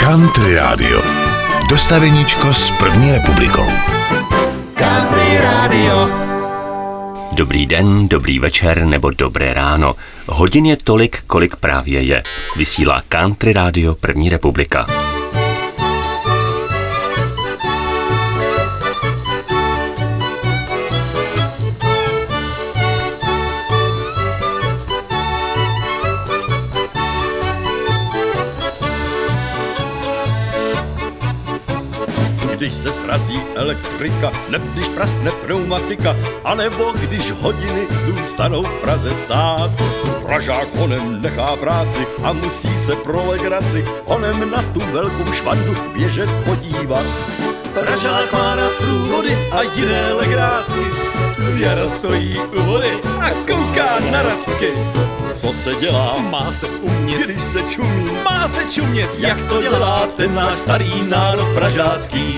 Country Radio. Dostaveníčko s první republikou. Country Radio. Dobrý den, dobrý večer nebo dobré ráno. Hodin je tolik, kolik právě je. Vysílá Country Radio První republika. Když se srazí elektrika, nebo když praskne pneumatika, anebo když hodiny zůstanou v Praze stát. Pražák honem nechá práci a musí se pro legraci honem na tu velkou švandu běžet podívat. Pražák má na průvody a jiné legrácky, z jara stojí u vody a kouká na rasky. Co se dělá? Má se umět. Když se čumí? Má se čumět. Jak to dělá ten náš starý národ pražácký?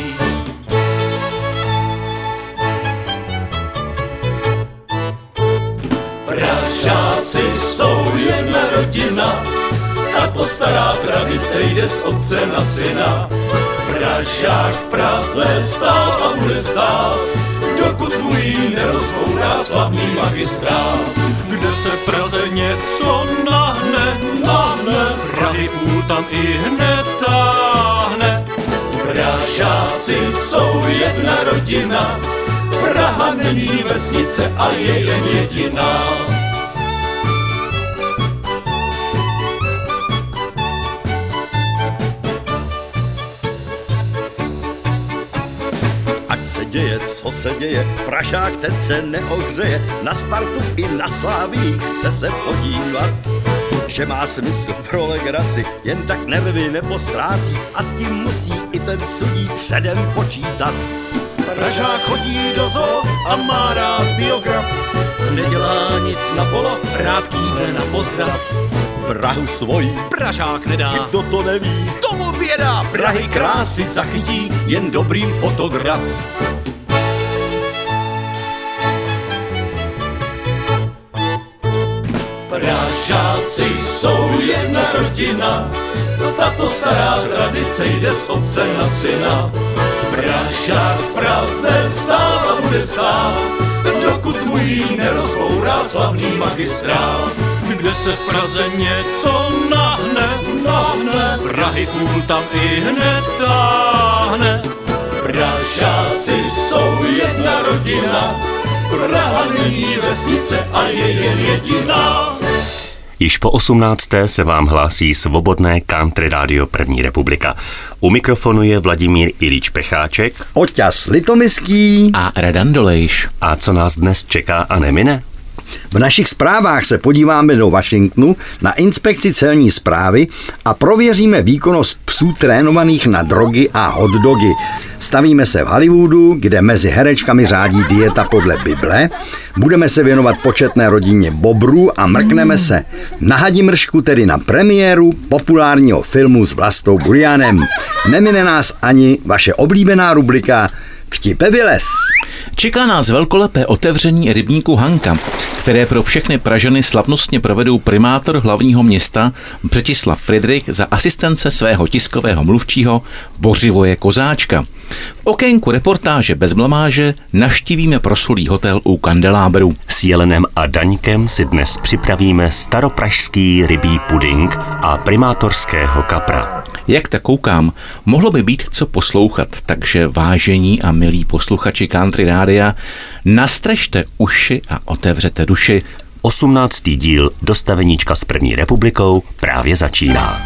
Pražáci jsou jedna rodina, tato stará tradice jde z otce na syna. Pražák v Praze stál a bude stát, dokud mu ji nerozbourá slavný magistrát. Kde se v Praze něco nahne, Prahy půl tam i hned táhne. Pražáci jsou jedna rodina, Praha není vesnice a je jen jediná. Děje, co se děje, Pražák ten se neohřeje, na Spartu i na Slávii chce se podívat. Že má smysl pro legraci, jen tak nervy nepostrácí a s tím musí i ten sudík předem počítat. Pražák chodí do zoo a má rád biograf, nedělá nic na polo, rád kýve na pozdrav. Prahu svojí Pražák nedá, kdo to neví, tomu běda. Prahy krásy zachytí jen dobrý fotograf. Pražáci jsou jedna rodina, tato stará tradice jde z otce na syna. Pražák v Praze stál a bude stát, dokud mu ji nerozbourá slavný magistrát. Kde se v Praze něco nahne, Prahy půl tam i hned táhne. Pražáci jsou jedna rodina, Praha není vesnice a je jen jediná. Již po 18. se vám hlásí svobodné Country Radio První republika. U mikrofonu je Vladimír Ilíč Pecháček, Oťas Litomyský a Radan Dolejš. A co nás dnes čeká a nemine? V našich zprávách se podíváme do Washingtonu na inspekci celní správy a prověříme výkonnost psů trénovaných na drogy a hotdogy. Stavíme se v Hollywoodu, kde mezi herečkami řádí dieta podle Bible. Budeme se věnovat početné rodině bobrů a mrkneme se na Hadimršku, tedy na premiéru populárního filmu s Vlastou Burianem. Nemine nás ani vaše oblíbená rubrika Vtipe vylez. Čeká nás velkolepé otevření rybníku Hanka, které pro všechny Pražany slavnostně provedou primátor hlavního města Břetislav Fridrich za asistence svého tiskového mluvčího Bořivoje Kozáčka. V okénku reportáže bez blamáže navštívíme proslulý hotel u Kandelábru. S Jelenem a Daňkem si dnes připravíme staropražský rybí puding a primátorského kapra. Jak tak koukám, mohlo by být co poslouchat, takže vážení a milí posluchači Country Rádia, nastřežte uši a otevřete duši. 18. díl Dostaveníčka s První republikou právě začíná.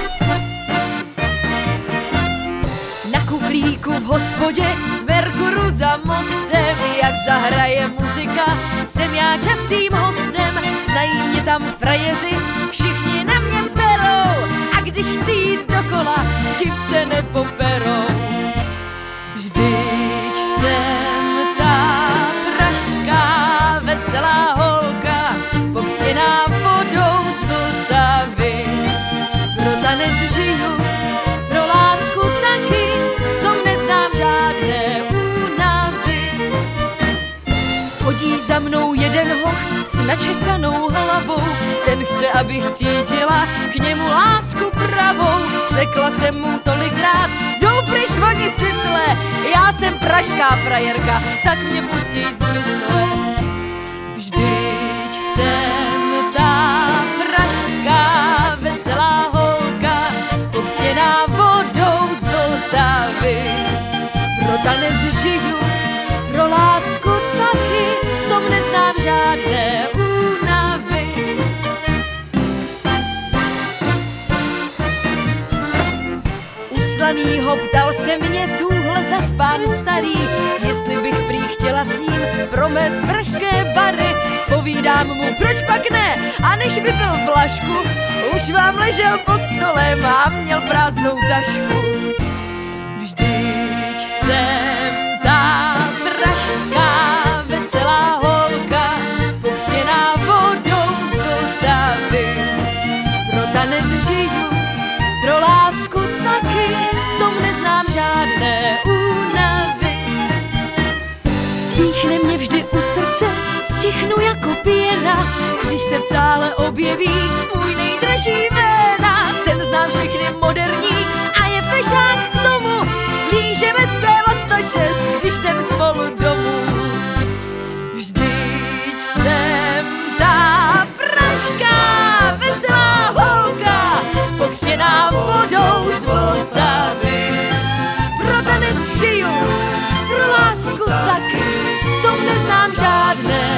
Na kuklíku v hospodě, v Merkuru za mostem, jak zahraje muzika, jsem já častým hostem. Znají mě tam frajeři, všichni na mě berou, a když chci jít dokola, divce nepoperou. Vždyť jsem ta pražská veselá holka, pokřtěná vodou z Vltavy. Pro tanec žiju, pro lásku taky, v tom neznám žádné únavy. Chodí za mnou jeden hoch s načesanou hlavou, ten chce, abych cítila k němu lásku pravou. řekla jsem mu tolikrát, jdou pryč oni sisle, já jsem pražská frajerka, tak mě pustěj z mysle. Vždyť jsem ta pražská veselá holka, pokřtěná vodou z Vltavy. Pro tanec žiju, pro lásku taky, v tom neznám žádné únavy. Uslanýho ptal se mě tuhle zaspán starý, jestli bych prý chtěla s ním promést pražské bary. Povídám mu, proč pak ne, a než vypil flašku, už vám ležel pod stolem a měl prázdnou tašku. Vždyť jsem ta pražská veselá holka, pokřtěná vodou z Vltavy. Pro tanec žiju, pro lásku taky, v tom neznám žádné únavy. Píchne mě vždy u srdce, stichnu jako pěna, když se v sále objeví můj nejdražší Véna. Ten znám všechny moderní a je fešák k tomu, lížeme se o 106, když jdem spolu domů. Vždyť jsem ta pražská veselá holka, pokřtěná vodou z Vltavy. Pro tanec žiju, pro lásku taky, v tom neznám žádné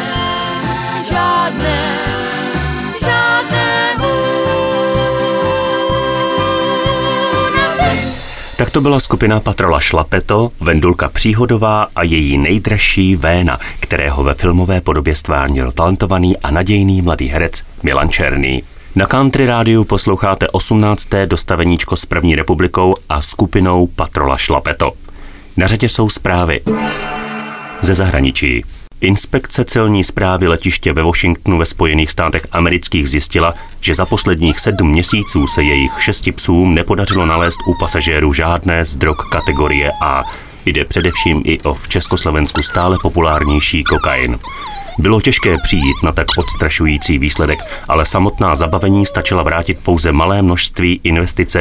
únavy. Tak to byla skupina Patrola Šlapeto, Vendulka Příhodová a její nejdražší Véna, kterého ve filmové podobě stvárnil talentovaný a nadějný mladý herec Milan Černý. Na Country rádiu posloucháte 18. dostaveníčko s první republikou a skupinou Patrola Šlapeto. Na řadě jsou zprávy ze zahraničí. Inspekce celní správy letiště ve Washingtonu ve Spojených státech amerických zjistila, že za posledních 7 měsíců se jejich 6 psům nepodařilo nalézt u pasažérů žádné z drog kategorie A. Jde především i o v Československu stále populárnější kokain. Bylo těžké přijít na tak odstrašující výsledek, ale samotná zabavení stačila vrátit pouze malé množství investice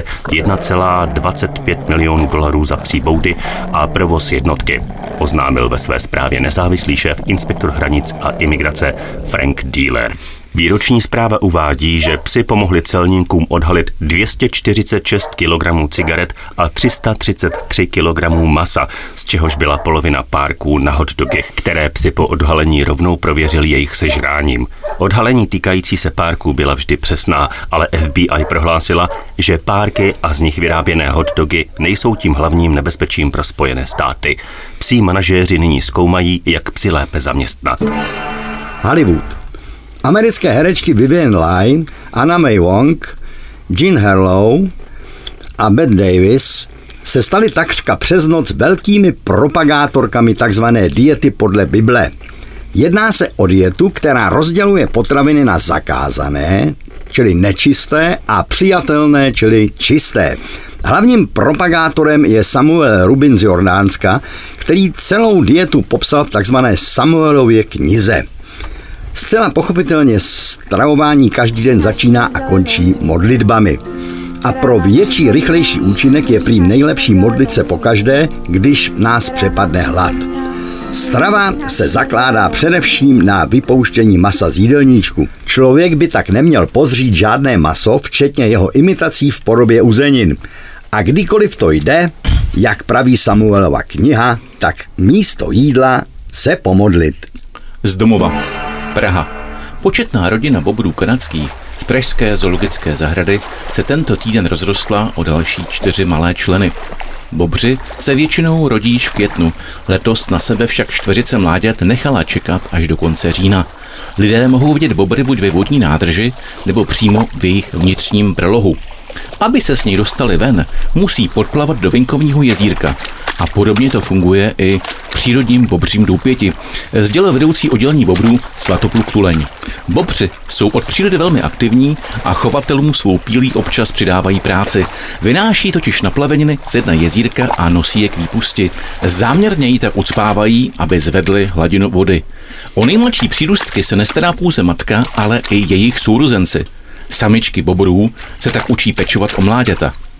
$1,25 milionů za psí boudy a provoz jednotky, oznámil ve své zprávě nezávislý šéf inspektor hranic a imigrace Frank Dealer. Výroční zpráva uvádí, že psi pomohli celníkům odhalit 246 kg cigaret a 333 kg masa, z čehož byla polovina párků na hotdogy, které psi po odhalení rovnou prověřili jejich sežráním. Odhalení týkající se párků byla vždy přesná, ale FBI prohlásila, že párky a z nich vyráběné hotdogy nejsou tím hlavním nebezpečím pro Spojené státy. Psí manažéři nyní zkoumají, jak psy lépe zaměstnat. Hollywood. Americké herečky Vivian Leigh, Anna May Wong, Jean Harlow a Bette Davis se staly takřka přes noc velkými propagátorkami takzvané diety podle Bible. Jedná se o dietu, která rozděluje potraviny na zakázané, čili nečisté, a přijatelné, čili čisté. Hlavním propagátorem je Samuel Rubin z Jordánska, který celou dietu popsal v takzvané Samuelově knize. Zcela pochopitelně stravování každý den začíná a končí modlitbami. A pro větší, rychlejší účinek je prý nejlepší modlit se pokaždé, když nás přepadne hlad. Strava se zakládá především na vypouštění masa z jídelníčku. Člověk by tak neměl pozřít žádné maso, včetně jeho imitací v podobě uzenin. A kdykoliv to jde, jak praví Samuelova kniha, tak místo jídla se pomodlit. Z domova. Praha. Početná rodina bobrů kanadských z pražské zoologické zahrady se tento týden rozrostla o další 4 malé členy. Bobři se většinou rodí již v květnu, letos na sebe však čtveřice mláďat nechala čekat až do konce října. Lidé mohou vidět bobry buď ve vodní nádrži, nebo přímo v jejich vnitřním brlohu. Aby se s ní dostali ven, musí podplavat do venkovního jezírka. A podobně to funguje i v přírodním bobřím doupěti, sdělil vedoucí oddělení bobrů Svatopluk Tuleň. Bobři jsou od přírody velmi aktivní a chovatelům svou pílí občas přidávají práci. Vynáší totiž na plaveniny z jedna jezírka a nosí je k výpusti. Záměrně ji tak ucpávají, aby zvedli hladinu vody. O nejmladší přírůstky se nestará pouze matka, ale i jejich sourozenci. Samičky bobrů se tak učí pečovat o mláďata.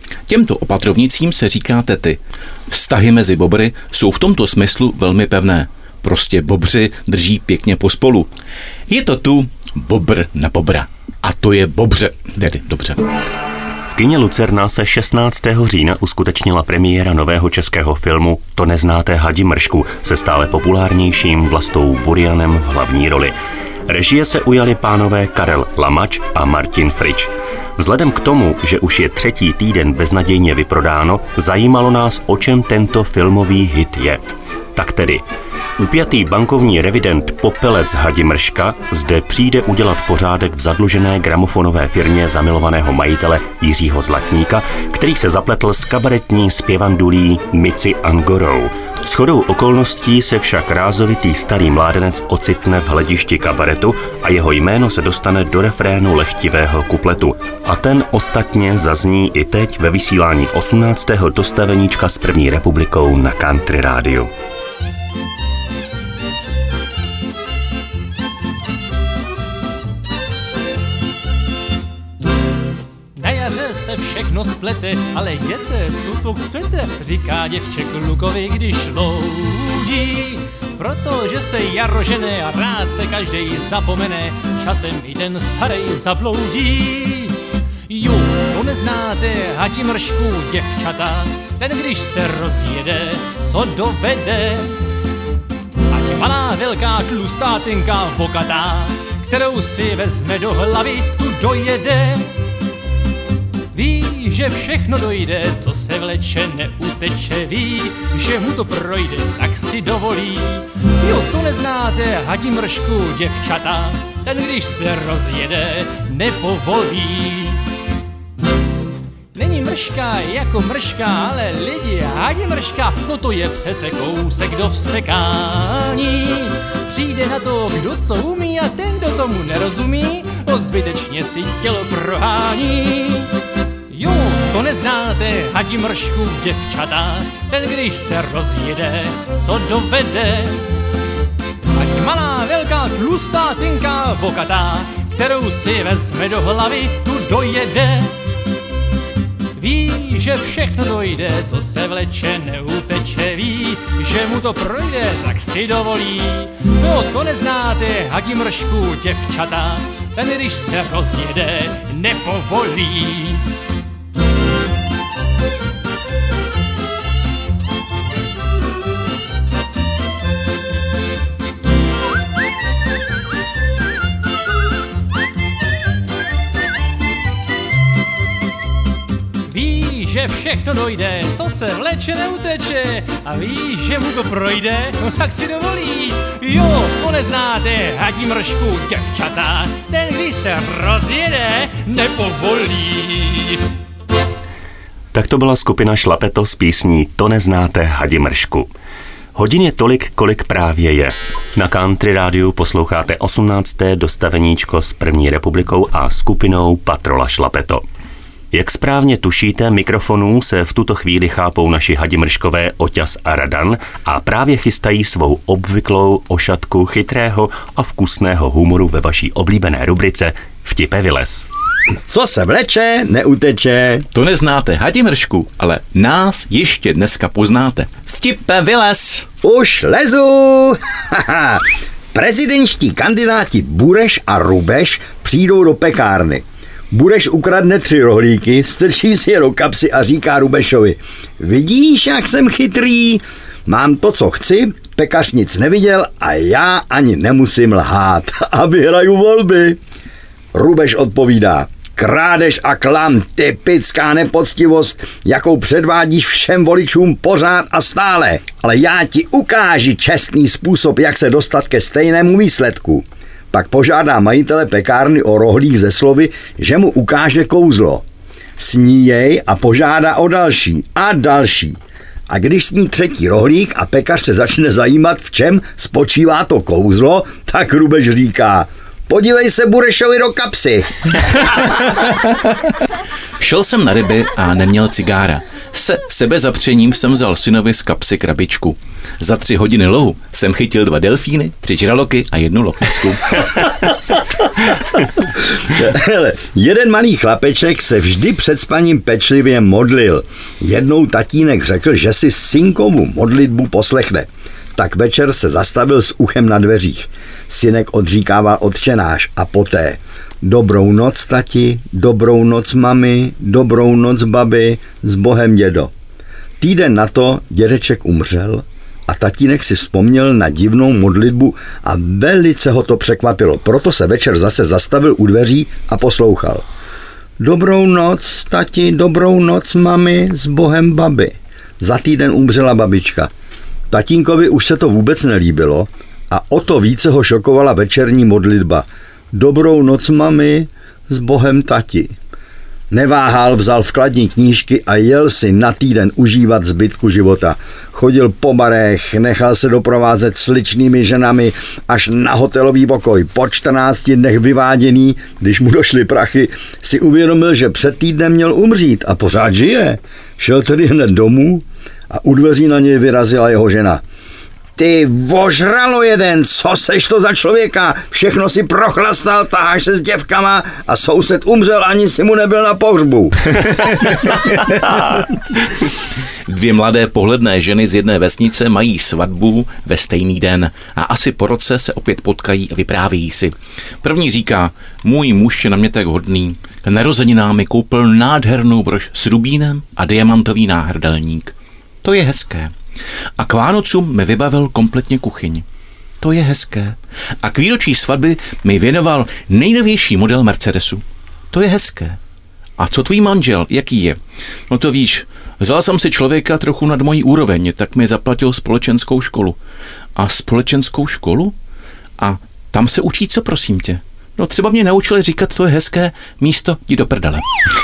Těmto opatrovnicím se říká tety. Vztahy mezi bobry jsou v tomto smyslu velmi pevné. Prostě bobři drží pěkně pospolu. Je to tu bobr na bobra. A to je bobře, tedy dobře. V kině Lucerna se 16. října uskutečnila premiéra nového českého filmu To neznáte Hadimršku se stále populárnějším Vlastou Burianem v hlavní roli. Režie se ujali pánové Karel Lamač a Martin Frič. Vzhledem k tomu, že už je 3. týden beznadějně vyprodáno, zajímalo nás, o čem tento filmový hit je. Tak tedy, upjatý bankovní revident Popelec Hadimrška zde přijde udělat pořádek v zadlužené gramofonové firmě zamilovaného majitele Jiřího Zlatníka, který se zapletl s kabaretní zpěvandulí Mici Angorou. Shodou okolností se však rázovitý starý mládenec ocitne v hledišti kabaretu a jeho jméno se dostane do refrénu lehtivého kupletu. A ten ostatně zazní i teď ve vysílání 18. dostaveníčka s první republikou na Country rádiu. Se všechno splete, ale jděte, co to chcete, říká děvče klukovi, když loudí. Protože se jaro žene a rád se každej zapomene, časem i ten starej zabloudí. Jo, to neznáte Hadimršku, děvčata, ten když se rozjede, co dovede. Ať malá, velká, tlustá, tenká, bokatá, kterou si vezme do hlavy, tu dojede. Ví, že všechno dojde, co se vleče, neuteče, ví, že mu to projde, tak si dovolí. Jo, to neznáte Hadimršku, děvčata, ten když se rozjede, nepovolí. Není mrška jako mrška, ale lidi, Hadimrška, no to je přece kousek do vztekání. Přijde na to, kdo co umí a ten, kdo tomu nerozumí, zbytečně si tělo prohání. Jo, to neznáte Hadimršku, děvčata, ten když se rozjede, co dovede. Ať malá, velká, tlustá, tenká, bokatá, kterou si vezme do hlavy, tu dojede. Ví, že všechno dojde, co se vleče, neuteče, ví, že mu to projde, tak si dovolí. No, to neznáte Hadimršku, děvčata, ten když se rozjede, nepovolí. Že všechno dojde, co se vleče, neuteče, a ví, že mu to projde, no tak si dovolí. Jo, to neznáte Hadimršku, děvčata, ten když se rozjede, nepovolí. Tak to byla skupina Šlapeto s písní To neznáte Hadimršku. Hodin je tolik, kolik právě je. Na Country rádiu posloucháte 18. dostaveníčko s první republikou a skupinou Patrola Šlapeto. Jak správně tušíte, mikrofonů se v tuto chvíli chápou naši hadimrškové Oťas a Radan a právě chystají svou obvyklou ošatku chytrého a vkusného humoru ve vaší oblíbené rubrice Vtipe vylez. Co se vleče, neuteče. To neznáte Hadimršku, ale nás ještě dneska poznáte. Vtipe vylez. Už lezu. Prezidentští kandidáti Bureš a Rubeš přijdou do pekárny. Bureš ukradne 3 rohlíky, strčí si je do kapsy a říká Rubešovi: vidíš, jak jsem chytrý? Mám to, co chci, pekař nic neviděl a já ani nemusím lhát a vyhraju volby. Rubeš odpovídá: krádež a klam, typická nepoctivost, jakou předvádíš všem voličům pořád a stále. Ale já ti ukáži čestný způsob, jak se dostat ke stejnému výsledku. Pak požádá majitele pekárny o rohlík ze slovy, že mu ukáže kouzlo. Sní jej a požádá o další a další. A když sní 3. rohlík a pekař se začne zajímat, v čem spočívá to kouzlo, tak Rubeš říká: podívej se Burešovi do kapsy. Šel jsem na ryby a neměl cigára. Se sebezapřením jsem vzal synovi z kapsy krabičku. Za 3 hodiny lovu jsem chytil 2 delfíny, 3 žraloky a 1 lochnicku. Hele, jeden malý chlapeček se vždy před spaním pečlivě modlil. Jednou tatínek řekl, že si synkovu modlitbu poslechne. Tak večer se zastavil s uchem na dveřích. Synek odříkával Otčenáš a poté: dobrou noc, tati, dobrou noc, mami, dobrou noc, babi, s Bohem, dědo. Týden na to dědeček umřel a tatínek si vzpomněl na divnou modlitbu a velice ho to překvapilo. Proto se večer zase zastavil u dveří a poslouchal. Dobrou noc, tati, dobrou noc, mami, s Bohem, babi. Za týden umřela babička. Tatínkovi už se to vůbec nelíbilo a o to více ho šokovala večerní modlitba. Dobrou noc, mami, s Bohem, tati. Neváhal, vzal vkladní knížky a jel si na týden užívat zbytku života. Chodil po barech, nechal se doprovázet sličnými ženami až na hotelový pokoj. Po 14 dnech vyváděný, když mu došly prachy, si uvědomil, že před týdnem měl umřít a pořád žije. Šel tedy hned domů a u dveří na něj vyrazila jeho žena. Ty vožralo jeden, co seš to za člověka? Všechno si prochlastal, taháš se s děvkama a soused umřel, ani si mu nebyl na pohřbu. 2 mladé pohledné ženy z jedné vesnice mají svatbu ve stejný den a asi po roce se opět potkají a vyprávějí si. První říká: můj muž je na mě tak hodný, k narozeninám mi koupil nádhernou brož s rubínem a diamantový náhrdelník. To je hezké. A k Vánocům mi vybavil kompletně kuchyň. To je hezké. A k výročí svatby mi věnoval nejnovější model Mercedesu. To je hezké. A co tvůj manžel, jaký je? No to víš, vzal jsem si člověka trochu nad mojí úroveň, tak mi zaplatil společenskou školu. A společenskou školu? A tam se učí co, prosím tě? No třeba mě naučili říkat, to je hezké, místo jdi do prdele.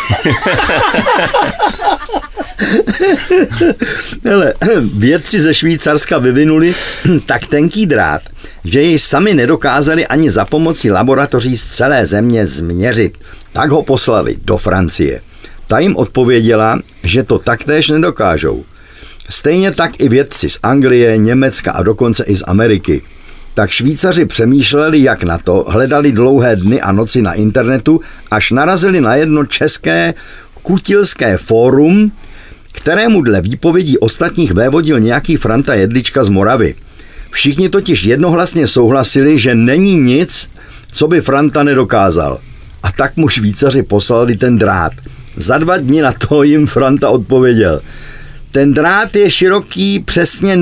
Hele, vědci ze Švýcarska vyvinuli tak tenký drát, že jej sami nedokázali ani za pomocí laboratoří z celé země změřit. Tak ho poslali do Francie. Ta jim odpověděla, že to taktéž nedokážou. Stejně tak i vědci z Anglie, Německa a dokonce i z Ameriky. Tak Švýcaři přemýšleli, jak na to, hledali dlouhé dny a noci na internetu, až narazili na jedno české kutilské fórum, kterému dle výpovědí ostatních vévodil nějaký Franta Jedlička z Moravy. Všichni totiž jednohlasně souhlasili, že není nic, co by Franta nedokázal. A tak mu Švýcaři poslali ten drát. Za 2 dny na to jim Franta odpověděl. Ten drát je široký přesně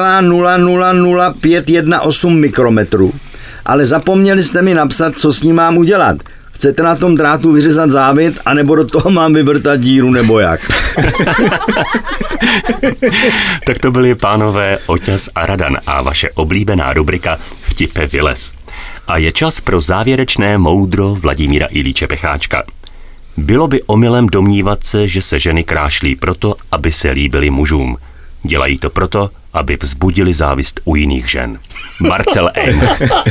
0,000518 mikrometrů, ale zapomněli jste mi napsat, co s ním mám udělat. Chcete na tom drátu vyřezat závit, anebo do toho mám vyvrtat díru, nebo jak? Tak to byli pánové Oťas a Radan a vaše oblíbená rubrika Vtipe vylez. A je čas pro závěrečné moudro Vladimíra Ilíče Pecháčka. Bylo by omylem domnívat se, že se ženy krášlí proto, aby se líbily mužům. Dělají to proto, aby vzbudili závist u jiných žen. Marcel Eng.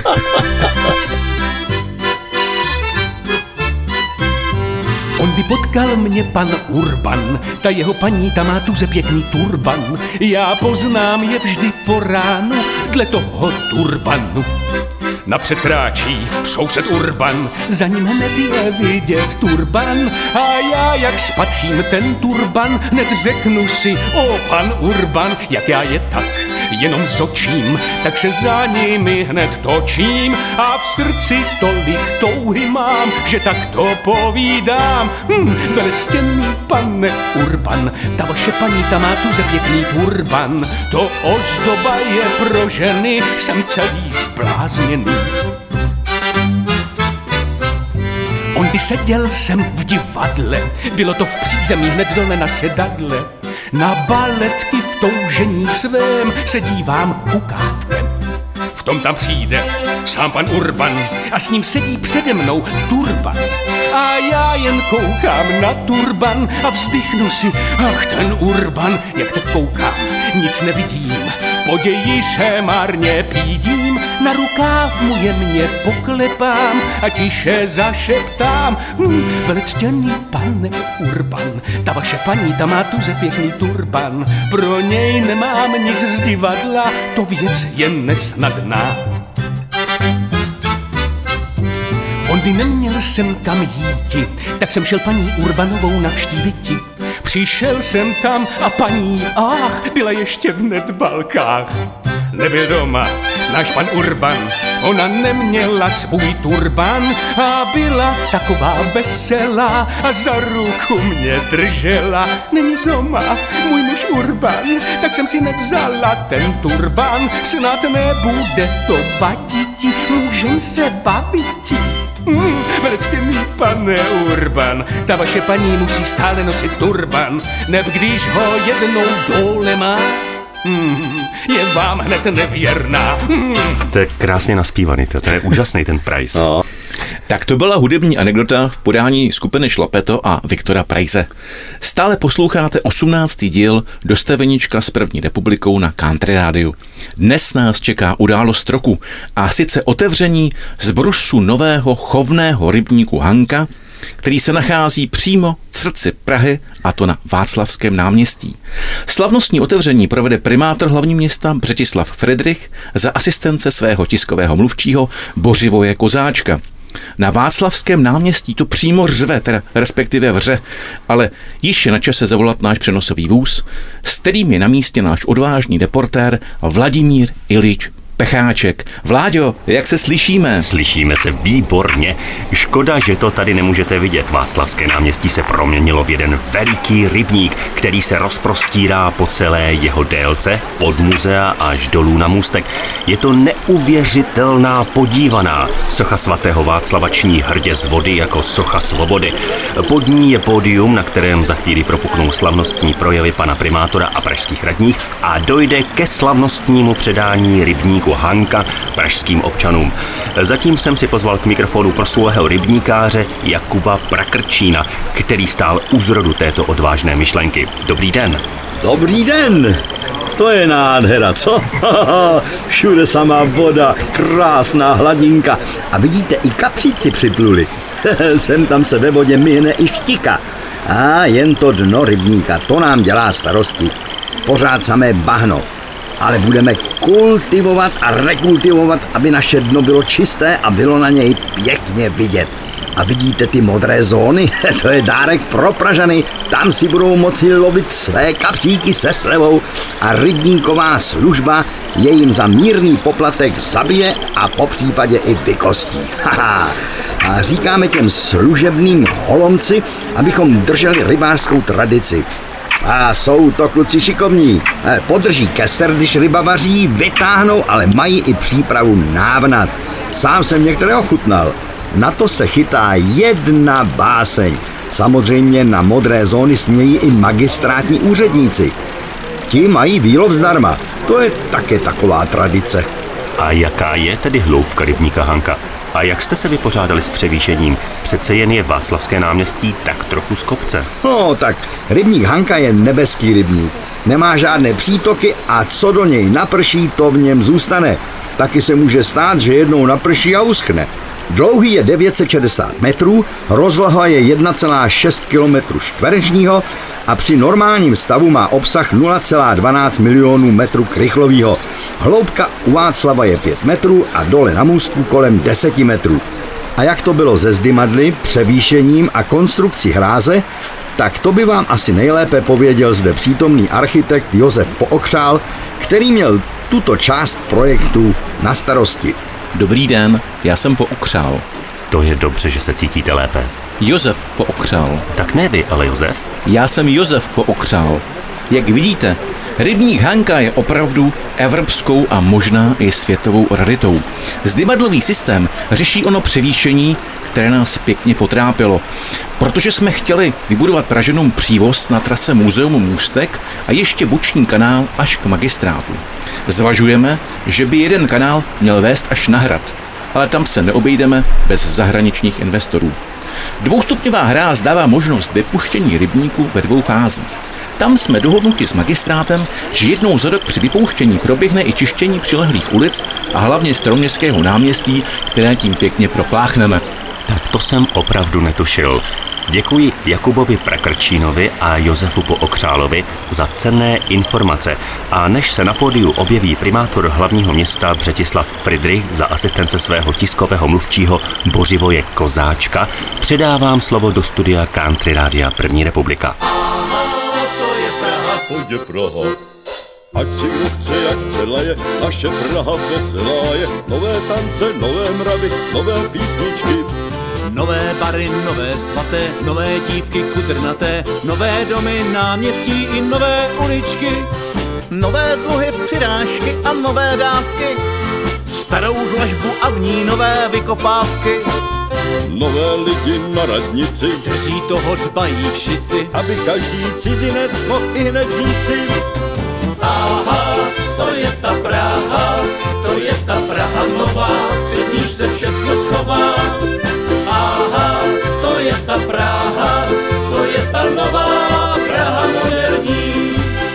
On by potkal mě pan Urban, ta jeho paní, ta má tuze pěkný turban. Já poznám je vždy po ránu, dle toho turbanu. Napřed kráčí soused Urban, za ním hned je vidět turban. A já jak spatřím ten turban, hned řeknu si, o pan Urban, jak já je tak jenom zočím, tak se za nimi hned točím a v srdci tolik touhy mám, že tak to povídám. Velectěný pane Urban, ta vaše paní, ta má tuze pěkný turban, to ozdoba je pro ženy, jsem celý zblázněný. On by seděl jsem v divadle, bylo to v přízemí hned dole na sedadle. Na baletky v toužení svém se dívám ukátkem. V tom tam přijde sám pan Urban a s ním sedí přede mnou turban. A já jen koukám na turban a vzdychnu si, ach ten Urban, jak tak koukám, nic nevidím. poději se marně pídím, na rukáv mu jemně poklepám a tiše zašeptám. Velectěný pane Urban, ta vaše paní, ta má tuze pěkný turban, pro něj nemám nic z divadla, to věc je nesnadná. On by neměl sem kam jíti, tak jsem šel paní Urbanovou navštíviti. Přišel jsem tam a paní, byla ještě v nedbalkách. Nebyl doma náš pan Urban, ona neměla svůj turban a byla taková veselá a za ruku mě držela. Není doma můj muž Urban, tak jsem si nevzala ten turban, snad nebude to vaditi, můžem se baviti. Velectěný pane Urban, ta vaše paní musí stále nosit turban, neb když ho jednou dole má, je vám hned nevěrná. To je krásně naspívaný, to je úžasný ten Preiss. No. Tak to byla hudební anekdota v podání skupiny Šlapeto a Viktora Preisse. Stále posloucháte 18. díl Dostaveníčka s první republikou na Country rádiu. Dnes nás čeká událost roku a sice otevření zbrusu nového chovného rybníku Hanka, který se nachází přímo v srdci Prahy, a to na Václavském náměstí. Slavnostní otevření provede primátor hlavního města Břetislav Fridrich za asistence svého tiskového mluvčího Bořivoje Kozáčka. Na Václavském náměstí to přímo řve, teda respektive vře, ale již je na čase zavolat náš přenosový vůz, s kterým je na místě náš odvážný reportér Vladimír Ilič Pecháček. Vláďo, jak se slyšíme? Slyšíme se výborně. Škoda, že to tady nemůžete vidět. Václavské náměstí se proměnilo v jeden veliký rybník, který se rozprostírá po celé jeho délce, od muzea až dolů na můstek. Je to neuvěřitelná podívaná. Socha svatého Václava ční hrdě z vody jako socha svobody. Pod ní je pódium, na kterém za chvíli propuknou slavnostní projevy pana primátora a pražských radních a dojde ke slavnostnímu předání rybníku Hanka pražským občanům. Zatím jsem si pozval k mikrofonu proslulého rybníkáře Jakuba Prakrčína, který stál u zrodu této odvážné myšlenky. Dobrý den. Dobrý den. To je nádhera, co? Všude samá voda, krásná hladinka. A vidíte, i kapříci připluli. Sem tam se ve vodě myhne i štika. A jen to dno rybníka, to nám dělá starosti. Pořád samé bahno. Ale budeme kultivovat a rekultivovat, aby naše dno bylo čisté a bylo na něj pěkně vidět. A vidíte ty modré zóny? To je dárek pro Pražany. Tam si budou moci lovit své kapříky se slevou a rybníková služba je jim za mírný poplatek zabije a popřípadě i vykostí. A říkáme těm služebným holomci, abychom drželi rybářskou tradici. A jsou to kluci šikovní. Podrží keser, když ryba vaří, vytáhnou, ale mají i přípravu návnat. Sám jsem některé ochutnal. Na to se chytá jedna báseň. Samozřejmě na modré zóny smějí i magistrátní úředníci. Ti mají výlov zdarma. To je také taková tradice. A jaká je tedy hloubka rybníka Hanka? A jak jste se vypořádali s převýšením? Přece jen je Václavské náměstí tak trochu z kopce. No tak, rybník Hanka je nebeský rybník. Nemá žádné přítoky a co do něj naprší, to v něm zůstane. Taky se může stát, že jednou naprší a uschne. Dlouhý je 960 metrů, rozloha je 1,6 km čtverečního a při normálním stavu má obsah 0,12 milionů metrů krychlového. Hloubka u Václava je 5 metrů a dole na můstku kolem 10 metrů. A jak to bylo se zdymadly, převýšením a konstrukcí hráze, tak to by vám asi nejlépe pověděl zde přítomný architekt Josef Pookřál, který měl tuto část projektu na starosti. Dobrý den, já jsem Pookřál. To je dobře, že se cítíte lépe. Josef Pookřál. Tak ne vy, ale Josef? Já jsem Josef Pookřál. Jak vidíte, rybník Hanka je opravdu evropskou a možná i světovou raritou. Zdymadlový systém řeší ono převýšení, které nás pěkně potrápilo, protože jsme chtěli vybudovat Pražanům přívoz na trase Muzeum Můstek a ještě boční kanál až k magistrátu. Zvažujeme, že by jeden kanál měl vést až na hrad, ale tam se neobejdeme bez zahraničních investorů. Dvoustupňová hráz dává možnost vypuštění rybníku ve 2 fázích. Tam jsme dohodnuti s magistrátem, že jednou za rok při vypouštění proběhne i čištění přilehlých ulic a hlavně Staroměstského náměstí, které tím pěkně propláchneme. Tak to jsem opravdu netušil. Děkuji Jakubovi Prakrčínovi a Josefu Pookřálovi za cenné informace. A než se na pódiu objeví primátor hlavního města Břetislav Fridrich za asistence svého tiskového mluvčího Bořivoje Kozáčka, předávám slovo do studia Country Rádia První republika. To je Praha. Ať si kdo chce, jak chce laje, naše Praha veselá je. Nové tance, nové mravy, nové písničky. Nové bary, nové svaté, nové dívky kudrnaté, nové domy, náměstí i nové uličky. Nové dluhy, přirážky a nové dávky, starou dlažbu a v ní nové vykopávky. Nové lidi na radnici, Kteří toho dbají všici, aby každý cizinec mohl i hned říci. Aha, to je ta Praha, to je ta Praha nová, před níž se všechno schová. Aha, to je ta Praha, to je ta nová Praha moderní.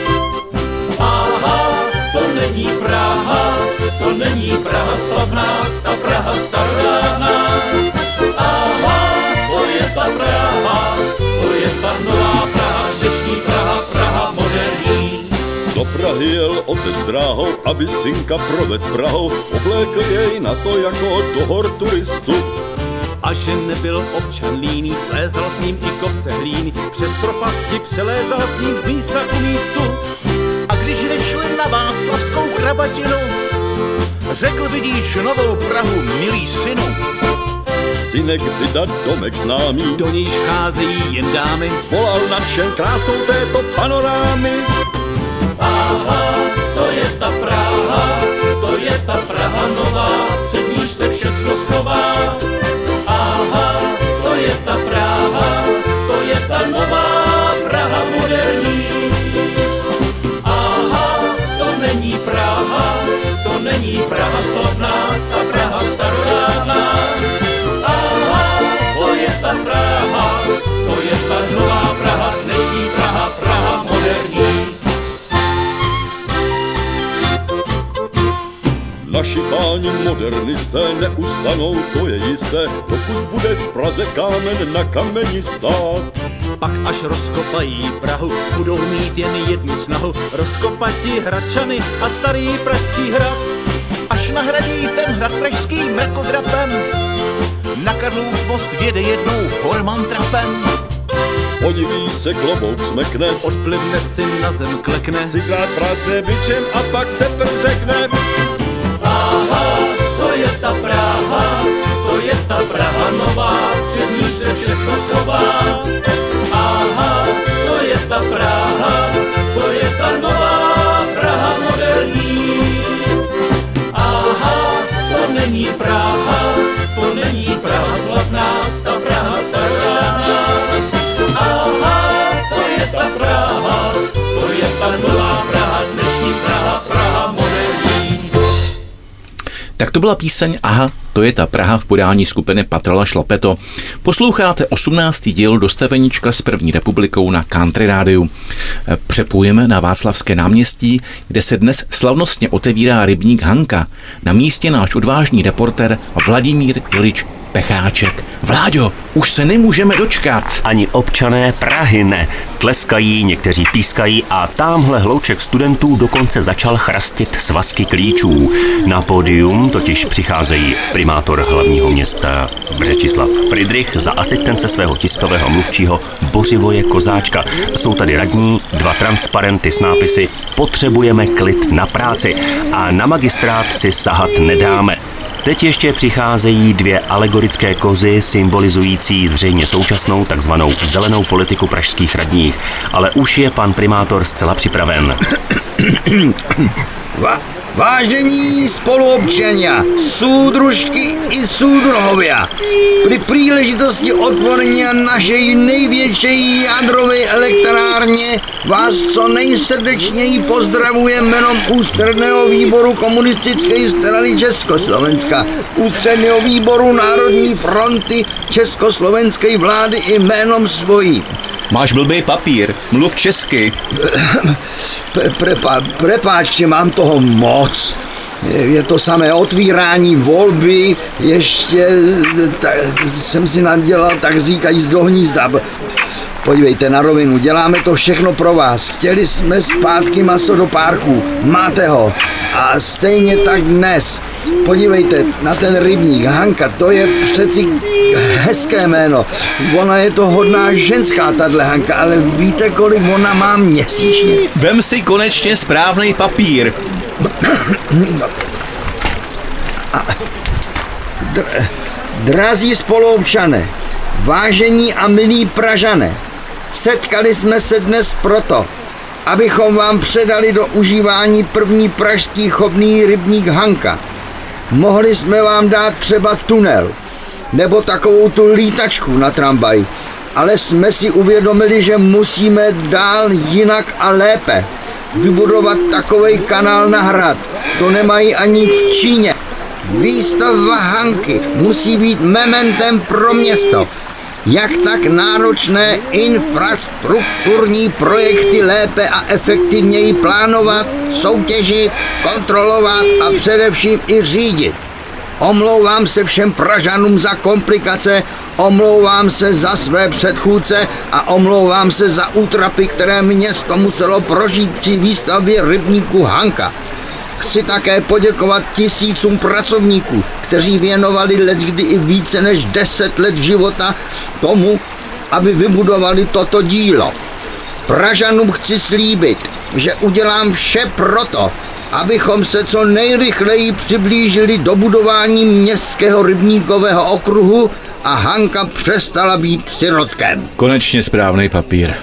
Aha, to není Praha, to není Praha slavná, ta Praha starodávná. Aha, to je ta Praha, to je ta nová Praha, dnešní Praha, Praha moderní. Do Prahy jel otec dráhou, aby synka proved Prahou, oblékl jej na to jako do hor turistu. a že nebyl občan líný, slézal s ním i kopce hlíny, přes propasti přelézal s ním z místa ku místu. A když nešli na Václavskou krabatinu, řekl, vidíš novou Prahu, milý synu. Synek vydat domek známý, Do níž vcházejí jen dámy, volal nadšen krásou této panorámy. Aha, to je ta Praha, to je ta Praha nová, před níž se všecko schová. Aha, to je ta Praha, to je ta nová Praha moderní. Aha, to není Praha, to není Praha slavná, ta Praha starodávná. Aha, to je ta Praha, to je ta nová Praha, dnešní Praha, Praha moderní. Naši páni modernisté neustanou, to je jisté, dokud bude v Praze kámen na kameni stát. pak až rozkopají Prahu, budou mít jen jednu snahu, rozkopati Hradčany a starý pražský hrad. Až nahradí ten hrad pražský mrkodrapem, na Karlův most vjede jednou Horman trapem. Podiví se, klobouk smekne, Odplivne si na zem, klekne, třikrát práskne bičem a pak teprv řekne. Aha, to je ta Praha, to je ta Praha nová, před níž se všechno schová. Aha, to je ta Praha, to je ta nová Praha moderní. Aha, to není Praha, to není Praha slavná, ta Praha starodávná. Aha, to je ta Praha, to je ta nová Praha, dnešní Praha, Praha moderní. Tak to byla píseň Aha, to je ta Praha v podání skupiny Patrola Šlapeto. Posloucháte 18. díl dostaveníčka s První republikou na Country Rádiu. Přepojeme na Václavské náměstí, kde se dnes slavnostně otevírá rybník Hanka. Na místě náš odvážný reporter Vladimír Ilič Pecháček. Vláďo, už se nemůžeme dočkat. Ani občané Prahy ne. Tleskají, někteří pískají a támhle hlouček studentů dokonce začal chrastit svazky klíčů. Na pódium totiž přicházejí primátor hlavního města Břetislav Fridrich za asistence svého tiskového mluvčího Bořivoje Kozáčka. Jsou tady radní, 2 transparenty s nápisy Potřebujeme klid na práci a na magistrát si sahat nedáme. Teď ještě přicházejí 2 alegorické kozy symbolizující zřejmě současnou takzvanou zelenou politiku pražských radních, ale už je pan primátor zcela připraven. Vážení spoluobčania, súdružky i súdruhovia, pri príležitosti otvorenia našej největšej jadrovej elektrárne vás co nejsrdečněji pozdravujem jménem Ústředného výboru komunistické strany Československa, Ústředného výboru Národní fronty Československé vlády i jménem svojí. Máš blbý papír, mluv česky. Prepáčte, mám toho moc. Je to samé otvírání volby, ještě jsem si nadělal, tak říkajíc, do hnízda. Podívejte, na rovinu, děláme to všechno pro vás. Chtěli jsme zpátky maso do párku, máte ho. A stejně tak dnes. Podívejte na ten rybník, Hanka, to je přeci hezké jméno. Ona je to hodná ženská, tahle Hanka, ale víte, kolik ona má měsíčně? Vem si konečně správný papír. Drazí spoluobčané, vážení a milí Pražané, setkali jsme se dnes proto, abychom vám předali do užívání první pražský chovný rybník Hanka. Mohli jsme vám dát třeba tunel, nebo takovou tu lítačku na tramvaj, ale jsme si uvědomili, že musíme dál jinak a lépe. Vybudovat takovej kanál na hrad, to nemají ani v Číně. Výstavba Hanky musí být mementem pro město. Jak tak náročné infrastrukturní projekty lépe a efektivněji plánovat, soutěžit, kontrolovat a především i řídit. Omlouvám se všem Pražanům za komplikace, omlouvám se za své předchůdce a omlouvám se za útrapy, které město muselo prožít při výstavbě rybníku Hanka. Chci také poděkovat tisícům pracovníků, kteří věnovali leckdy i více než 10 let života tomu, aby vybudovali toto dílo. Pražanům chci slíbit, že udělám vše proto, abychom se co nejrychleji přiblížili do budování městského rybníkového okruhu a Hanka přestala být sirotkem. Konečně správný papír.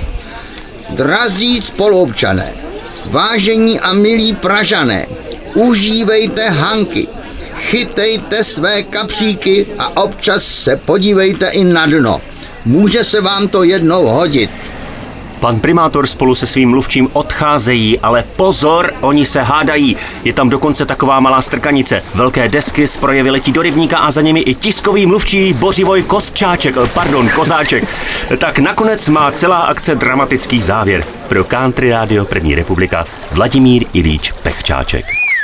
Drazí spoluobčané, vážení a milí Pražané, užívejte Hanky, chytejte své kapříky a občas se podívejte i na dno. Může se vám to jednou hodit. Pan primátor spolu se svým mluvčím odcházejí, ale pozor, oni se hádají. Je tam dokonce taková malá strkanice. Velké desky z projevy letí do rybníka a za nimi i tiskový mluvčí Bořivoj Kozáček. Tak nakonec má celá akce dramatický závěr. Pro Country Radio První republika Vladimír Ilíč Pechčáček.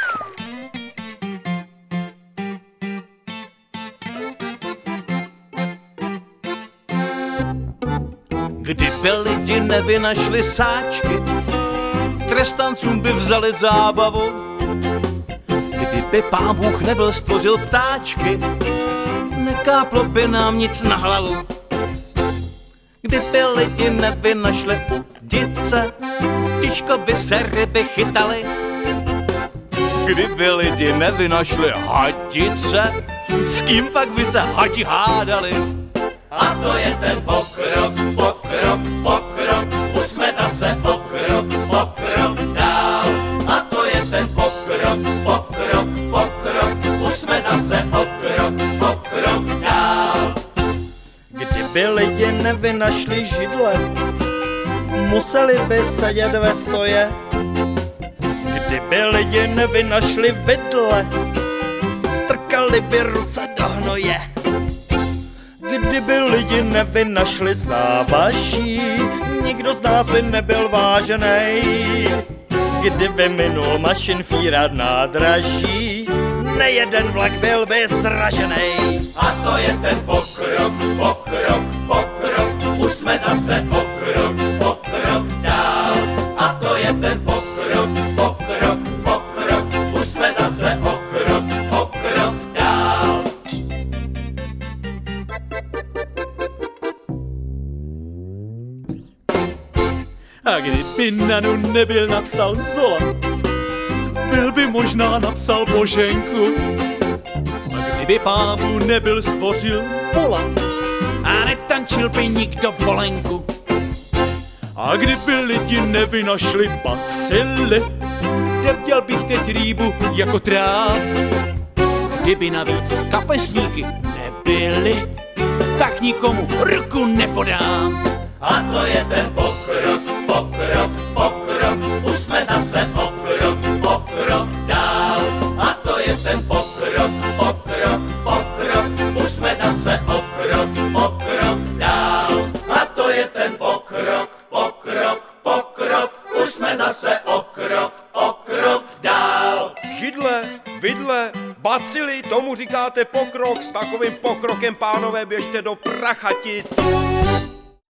Kdyby lidi nevynašli sáčky, trestancům by vzali zábavu. Kdyby Pán Bůh nebyl stvořil ptáčky, nekáplo by nám nic na hlavu. Kdyby lidi nevynašli udice, těžko by se ryby chytaly. Kdyby lidi nevynašli hadice, s kým pak by se hadi hádali? A to je ten pokrok, už jsme zase pokrok dál. A to je ten pokrok, už jsme zase pokrok dál. Kdyby lidi nevynašli židle, museli by sedět ve stoje. Kdyby lidi nevynašli vidle, strkali by ruce do hnoje. Kdyby lidi nevynašli závaží, nikdo z nás by nebyl vážený. Kdyby minul mašinfírat nádraží, nejeden vlak byl by sražený. A to je ten pokrok, už jsme zase pokrok dál. A to je ten pokrok, už jsme zase pokrok dál. A kdyby Nanu nebyl napsal Zola, byl by možná napsal Boženku. A kdyby Pán Bůh nebyl stvořil Pola, a netančil by nikdo volenku. A kdyby lidi nevynašli bacily, neměl bych teď rýbu jako tráv. Kdyby navíc kapesníky nebyly, tak nikomu ruku nepodám. A to je ten pokrok, už jsme zase pokrok dál. A to je ten pokrok, už jsme zase pokrok dál. A to je ten pokrok. o krok dál. Židle, vidle, bacily, tomu říkáte pokrok, s takovým pokrokem, pánové, běžte do Prachatic.